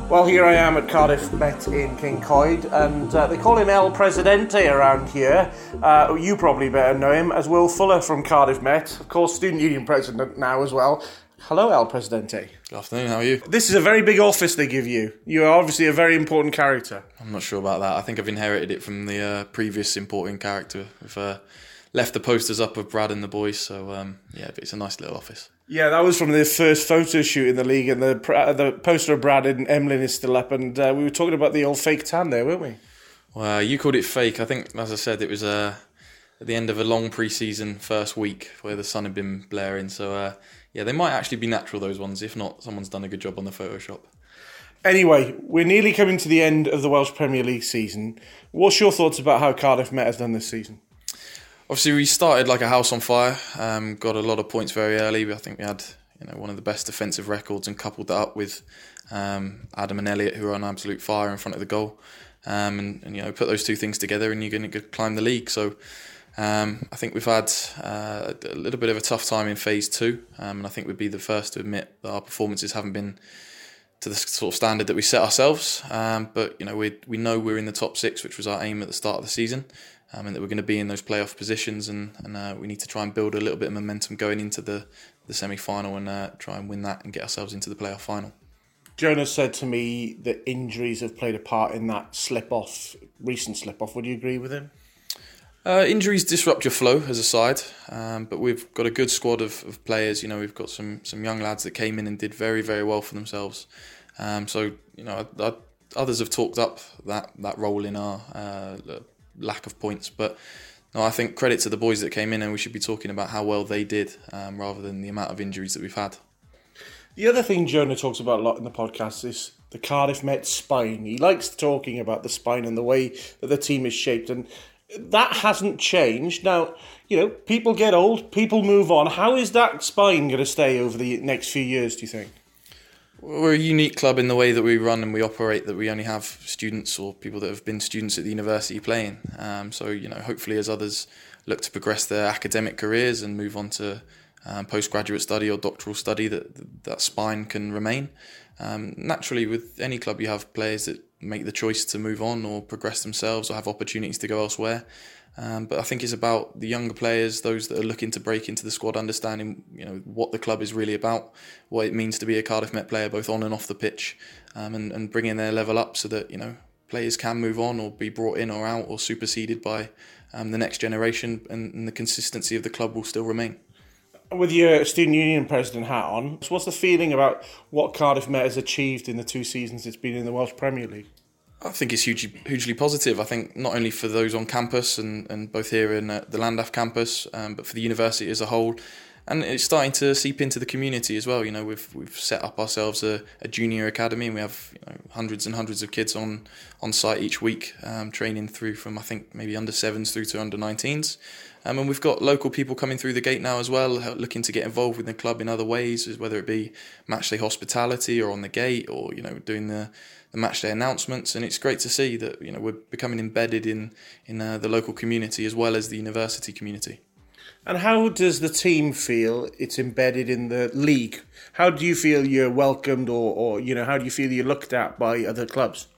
Well, here I am at Cardiff Met in King Coyd, and they call him El Presidente around here. You probably better know him as Will Fuller from Cardiff Met, of course, Student Union President now as well. Hello, El Presidente. Good afternoon, how are you? This is a very big office they give you. You are obviously a very important character. I'm not sure about that. I think I've inherited it from the previous important character. We've left the posters up of Brad and the boys, so but it's a nice little office. Yeah, that was from the first photo shoot in the league, and the poster of Brad and Emlyn is still up, and we were talking about the old fake tan there, weren't we? Well, you called it fake. I think, as I said, it was at the end of a long pre-season first week where the sun had been blaring, so they might actually be natural, those ones. If not, someone's done a good job on the Photoshop. Anyway, we're nearly coming to the end of the Welsh Premier League season. What's your thoughts about how Cardiff Met has done this season? Obviously, we started like a house on fire, got a lot of points very early. I think we had one of the best defensive records, and coupled that up with Adam and Elliot, who are on absolute fire in front of the goal. And put those two things together and you're going to climb the league. So I think we've had a little bit of a tough time in phase 2, and I think we'd be the first to admit that our performances haven't been to the sort of standard that we set ourselves. But we know we're in the top 6, which was our aim at the start of the season. And that we're going to be in those playoff positions, and we need to try and build a little bit of momentum going into the semi-final and try and win that and get ourselves into the playoff final. Jonas said to me that injuries have played a part in that recent slip-off. Would you agree with him? Injuries disrupt your flow as a side, but we've got a good squad of players. We've got some young lads that came in and did very, very well for themselves. Others have talked up that role in our lack of points, but no, I think credit to the boys that came in, and we should be talking about how well they did rather than the amount of injuries that we've had. The other thing Jonah talks about a lot in the podcast is the Cardiff Met spine. He likes talking about the spine and the way that the team is shaped, and that hasn't changed. Now, people get old, people move on. How is that spine going to stay over the next few years, do you think? We're a unique club in the way that we run and we operate, that we only have students or people that have been students at the university playing. Hopefully as others look to progress their academic careers and move on to postgraduate study or doctoral study, that spine can remain. Naturally, with any club, you have players that make the choice to move on or progress themselves or have opportunities to go elsewhere. But I think it's about the younger players, those that are looking to break into the squad, understanding what the club is really about, what it means to be a Cardiff Met player, both on and off the pitch, and bringing their level up so that players can move on or be brought in or out or superseded by the next generation, and the consistency of the club will still remain. With your Student Union President hat on, what's the feeling about what Cardiff Met has achieved in the 2 seasons it's been in the Welsh Premier League? I think it's hugely positive. I think not only for those on campus and both here in the Llandaff campus, but for the university as a whole. And it's starting to seep into the community as well. We've set up ourselves a junior academy, and we have hundreds and hundreds of kids on site each week, training through from I think maybe under 7s through to under 19s. And we've got local people coming through the gate now as well, looking to get involved with the club in other ways, whether it be matchday hospitality or on the gate, or doing the matchday announcements. And it's great to see that we're becoming embedded in the local community as well as the university community. And how does the team feel it's embedded in the league? How do you feel you're welcomed, or how do you feel you're looked at by other clubs?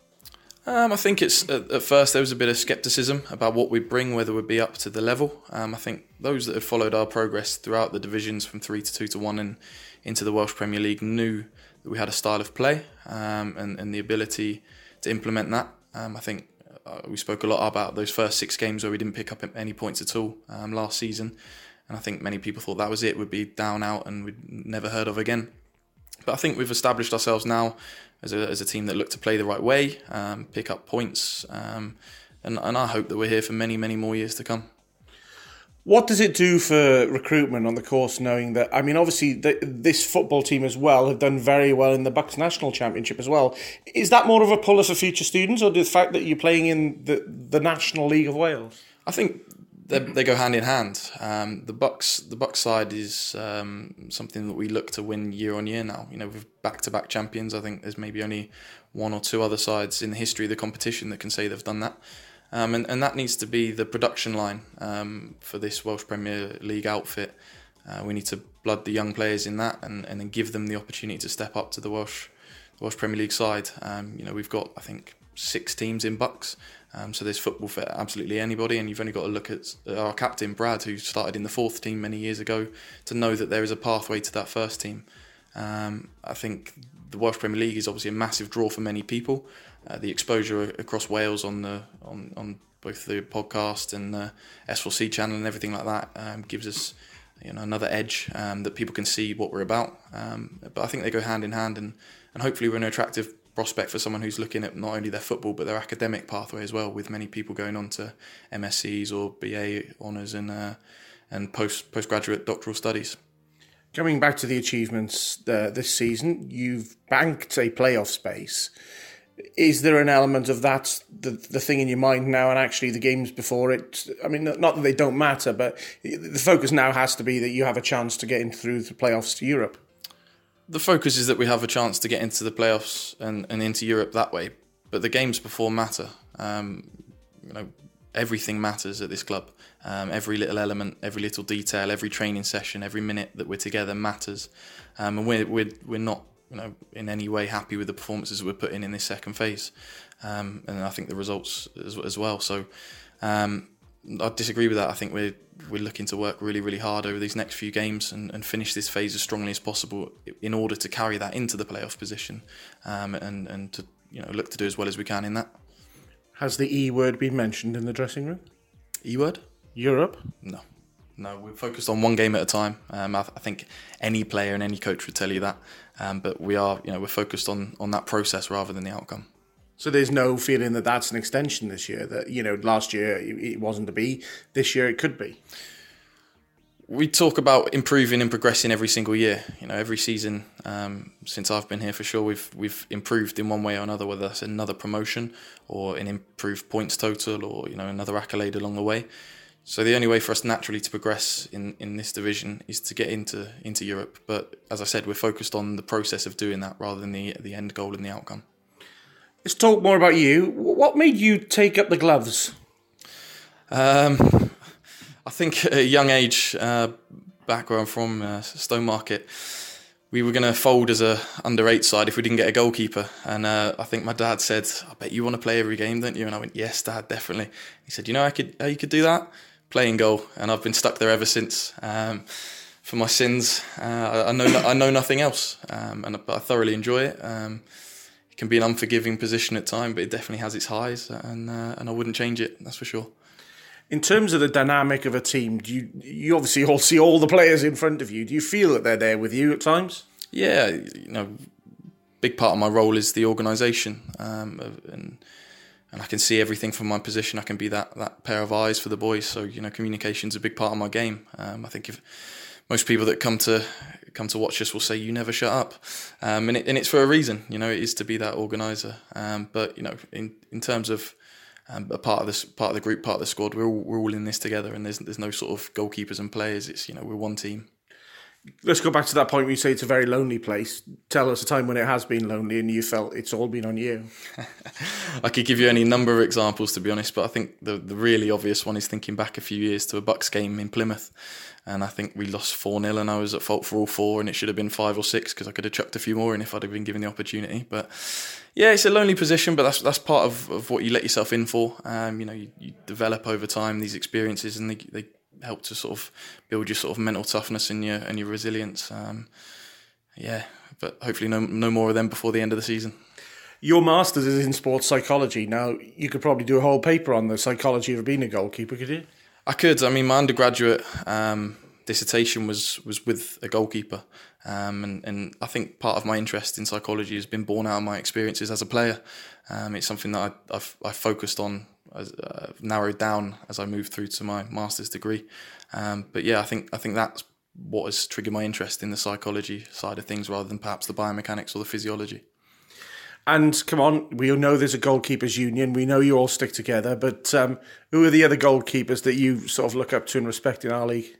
I think it's at first there was a bit of scepticism about what we bring, whether we'd be up to the level. I think those that have followed our progress throughout the divisions from 3 to 2 to 1 and into the Welsh Premier League knew that we had a style of play and the ability to implement that. I think we spoke a lot about those first 6 games where we didn't pick up any points at all last season, and I think many people thought that was it, we'd be down out and we'd never heard of again. But I think we've established ourselves now as a team that look to play the right way, pick up points, and I hope that we're here for many, many more years to come. What does it do for recruitment on the course, knowing that, obviously this football team as well have done very well in the Bucks National Championship as well. Is that more of a puller for future students, or the fact that you're playing in the National League of Wales? I think they go hand in hand. The Bucks side is something that we look to win year on year now. With back-to-back champions, I think there's maybe only 1 or 2 other sides in the history of the competition that can say they've done that. And that needs to be the production line for this Welsh Premier League outfit. We need to blood the young players in that and then give them the opportunity to step up to the Welsh Welsh Premier League side. We've got, I think, 6 teams in BUCS. So there's football for absolutely anybody, and you've only got to look at our captain Brad, who started in the 4th team many years ago, to know that there is a pathway to that first team. I think the Welsh Premier League is obviously a massive draw for many people. The exposure across Wales on both the podcast and the S4C channel and everything like that gives us another edge that people can see what we're about. But I think they go hand in hand, and hopefully we're an attractive prospect for someone who's looking at not only their football but their academic pathway as well, with many people going on to MScs or BA honours and postgraduate doctoral studies. Coming back to the achievements this season, you've banked a playoff space. Is there an element of that, the thing in your mind now, and actually the games before it? I mean, not that they don't matter, but the focus now has to be that you have a chance to get in through the playoffs to Europe. The focus is that we have a chance to get into the playoffs and into Europe that way. But the games before matter. Everything matters at this club. Every little element, every little detail, every training session, every minute that we're together matters. And we're not in any way happy with the performances that we're putting in this second phase. And I think the results as well. So I disagree with that. I think we're looking to work really, really hard over these next few games and finish this phase as strongly as possible in order to carry that into the playoff position, and to look to do as well as we can in that. Has the E word been mentioned in the dressing room? E word? Europe? No, we're focused on one game at a time. I think any player and any coach would tell you that. But we are, we're focused on that process rather than the outcome. So there's no feeling that that's an extension this year, that, last year it wasn't to be, this year it could be? We talk about improving and progressing every single year. Every season since I've been here, for sure, we've improved in one way or another, whether that's another promotion or an improved points total or another accolade along the way. So the only way for us naturally to progress in this division is to get into Europe. But as I said, we're focused on the process of doing that rather than the end goal and the outcome. Let's talk more about you. What made you take up the gloves? I think at a young age, back where I'm from, Stone Market, we were going to fold as a under-8 side if we didn't get a goalkeeper. And I think my dad said, "I bet you want to play every game, don't you?" And I went, "Yes, Dad, definitely." He said, "How you could do that? Play in goal." And I've been stuck there ever since. For my sins, I know nothing else, but I thoroughly enjoy it. It can be an unforgiving position at times, but it definitely has its highs, and I wouldn't change it, that's for sure. In terms of the dynamic of a team, do you obviously all see all the players in front of you. Do you feel that they're there with you at times? Yeah, big part of my role is the organisation, and I can see everything from my position. I can be that pair of eyes for the boys. So communication's a big part of my game. I think if most people that come to watch us will say, "You never shut up," and it's for a reason. It is to be that organiser. But in terms of a part of the group, part of the squad, we're all in this together, and there's no sort of goalkeepers and players. It's we're one team. Let's go back to that point where you say it's a very lonely place. Tell us a time when it has been lonely and you felt it's all been on you. I could give you any number of examples, to be honest, but I think the really obvious one is thinking back a few years to a BUCS game in Plymouth, and I think we lost 4-0 and I was at fault for all 4, and it should have been 5 or 6 because I could have chucked a few more in if I'd have been given the opportunity. But yeah, it's a lonely position, but that's part of what you let yourself in for. You develop over time these experiences, and they help to sort of build your sort of mental toughness and your resilience. But hopefully no more of them before the end of the season. Your master's is in sports psychology. Now, you could probably do a whole paper on the psychology of being a goalkeeper, could you? I could. I mean, my undergraduate dissertation was with a goalkeeper, and I think part of my interest in psychology has been born out of my experiences as a player. It's something that I've focused on, narrowed down as I moved through to my master's degree. But yeah, I think that's what has triggered my interest in the psychology side of things rather than perhaps the biomechanics or the physiology. And come on, we all know there's a goalkeepers union. We know you all stick together, but who are the other goalkeepers that you sort of look up to and respect in our league?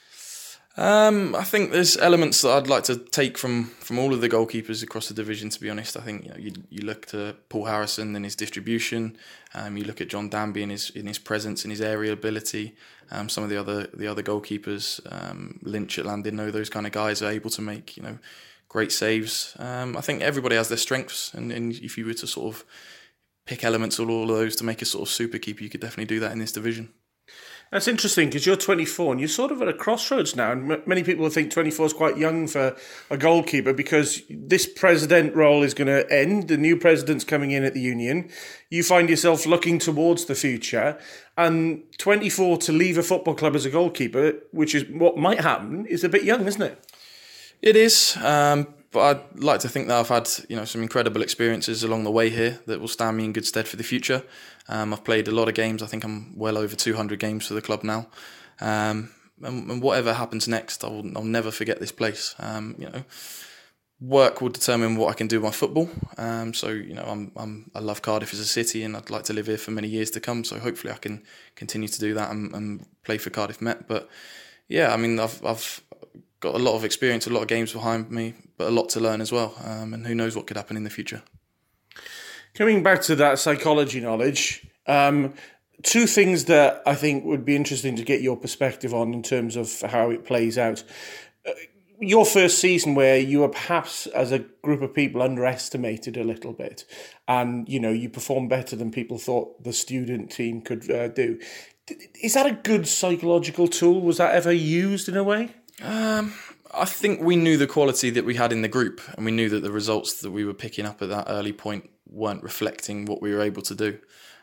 I think there's elements that I'd like to take from all of the goalkeepers across the division, to be honest. I think you look to Paul Harrison and his distribution, you look at John Danby and his presence and his aerial ability. Some of the other goalkeepers, Lynch at Llandudno, those kind of guys are able to make great saves. I think everybody has their strengths, and if you were to sort of pick elements of all of those to make a sort of super keeper, you could definitely do that in this division. That's interesting because you're 24 and you're sort of at a crossroads now. And many people think 24 is quite young for a goalkeeper because this president role is going to end. The new president's coming in at the union. You find yourself looking towards the future. And 24 to leave a football club as a goalkeeper, which is what might happen, is a bit young, isn't it? It is. But I'd like to think that I've had some incredible experiences along the way here that will stand me in good stead for the future. I've played a lot of games. I think I'm well over 200 games for the club now. And whatever happens next, I'll never forget this place. Work will determine what I can do with my football. I love Cardiff as a city, and I'd like to live here for many years to come. So hopefully I can continue to do that and play for Cardiff Met. But yeah, I mean, I've got a lot of experience, a lot of games behind me, but a lot to learn as well. And who knows what could happen in the future. Coming back to that psychology knowledge, two things that I think would be interesting to get your perspective on in terms of how it plays out. Your first season where you were perhaps, as a group of people, underestimated a little bit and, you performed better than people thought the student team could do. Is that a good psychological tool? Was that ever used in a way? I think we knew the quality that we had in the group, and we knew that the results that we were picking up at that early point weren't reflecting what we were able to do.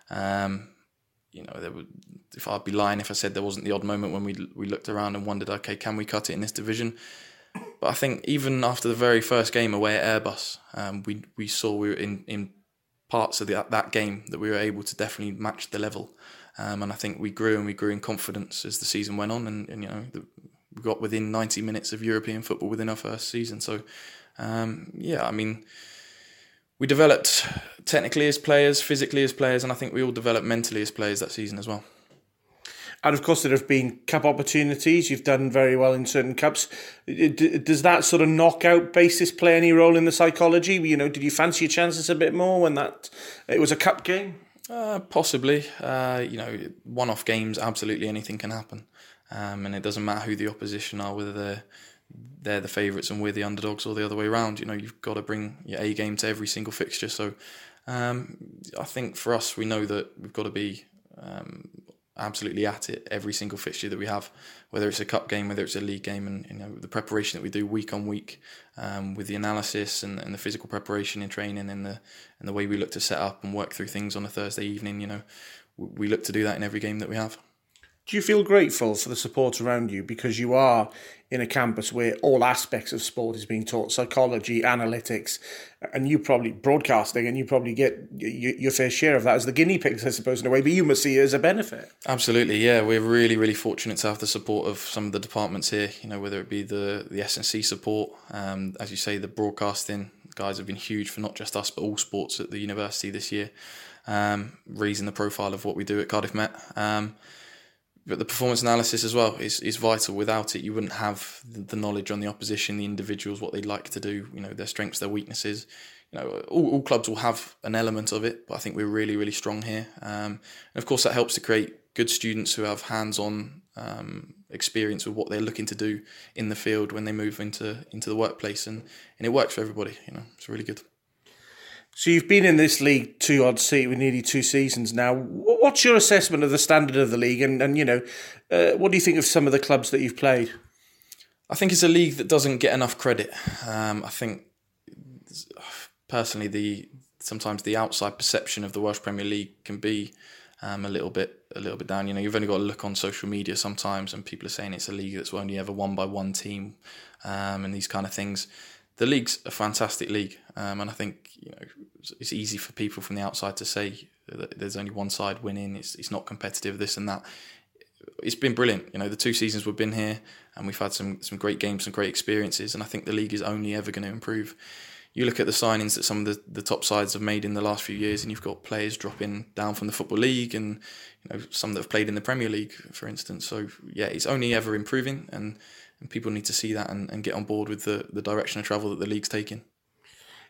If I'd be lying if I said there wasn't the odd moment when we looked around and wondered, okay, can we cut it in this division? But I think even after the very first game away at Airbus, we saw we were in parts of that game that we were able to definitely match the level. And I think we grew in confidence as the season went on, and we got within 90 minutes of European football within our first season. So, we developed technically as players, physically as players, and I think we all developed mentally as players that season as well. And of course, there have been cup opportunities. You've done very well in certain cups. Does that sort of knockout basis play any role in the psychology? Did you fancy your chances a bit more when it was a cup game? Possibly. One-off games, absolutely anything can happen. And it doesn't matter who the opposition are, whether they're the favourites and we're the underdogs or the other way around. You've got to bring your A game to every single fixture. So I think for us, we know that we've got to be absolutely at it every single fixture that we have, whether it's a cup game, whether it's a league game, and the preparation that we do week on week with the analysis and the physical preparation in training and the way we look to set up and work through things on a Thursday evening. We look to do that in every game that we have. Do you feel grateful for the support around you because you are in a campus where all aspects of sport is being taught, psychology, analytics, and you probably broadcasting, and you probably get your fair share of that as the guinea pigs, I suppose, in a way, but you must see it as a benefit. Absolutely, yeah. We're really, really fortunate to have the support of some of the departments here, whether it be the S&C support, as you say, the broadcasting. Guys have been huge for not just us, but all sports at the university this year, raising the profile of what we do at Cardiff Met. But the performance analysis as well is vital. Without it, you wouldn't have the knowledge on the opposition, the individuals, what they'd like to do, their strengths, their weaknesses. All clubs will have an element of it, but I think we're really, really strong here. And of course, that helps to create good students who have hands-on experience with what they're looking to do in the field when they move into the workplace. And it works for everybody. It's really good. So you've been in this league with nearly 2 seasons now. What's your assessment of the standard of the league? And what do you think of some of the clubs that you've played? I think it's a league that doesn't get enough credit. I think, personally, sometimes the outside perception of the Welsh Premier League can be a little bit down. You've only got to look on social media sometimes, and people are saying it's a league that's only ever won by one team, and these kind of things. The league's a fantastic league, and I think it's easy for people from the outside to say that there's only one side winning. It's not competitive, this and that. It's been brilliant. The 2 seasons we've been here, and we've had some great games, some great experiences, and I think the league is only ever going to improve. You look at the signings that some of the top sides have made in the last few years, and you've got players dropping down from the Football League, and some that have played in the Premier League, for instance. So yeah, it's only ever improving, and people need to see that and get on board with the direction of travel that the league's taking.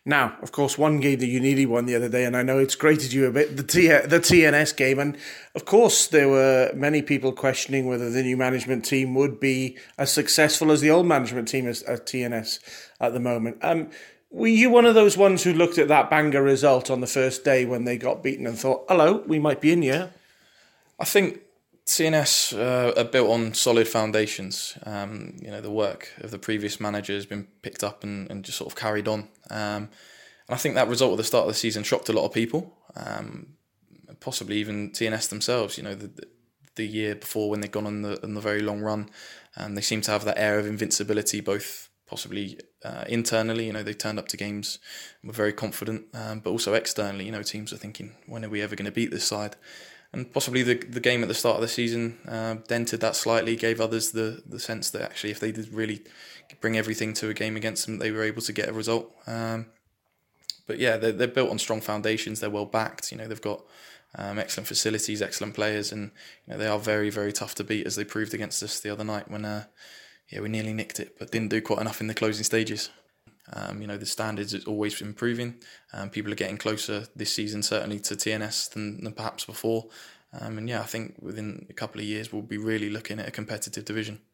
Now, of course, one game that you nearly won the other day, and I know it's grated you a bit, the TNS game. And of course, there were many people questioning whether the new management team would be as successful as the old management team at TNS at the moment. Were you one of those ones who looked at that banger result on the first day when they got beaten and thought, hello, we might be in here? I think TNS are built on solid foundations. The work of the previous manager has been picked up and just sort of carried on. And I think that result at the start of the season shocked a lot of people, possibly even TNS themselves. The year before when they'd gone on the very long run, they seem to have that air of invincibility, both possibly internally. They turned up to games and were very confident, but also externally. Teams are thinking, when are we ever going to beat this side? And possibly the game at the start of the season dented that slightly, gave others the sense that actually if they did really bring everything to a game against them, they were able to get a result. But yeah, they're built on strong foundations. They're well backed. They've got excellent facilities, excellent players, and they are very, very tough to beat, as they proved against us the other night when we nearly nicked it, but didn't do quite enough in the closing stages. The standards is always improving. People are getting closer this season, certainly to TNS than perhaps before. I think within a couple of years we'll be really looking at a competitive division.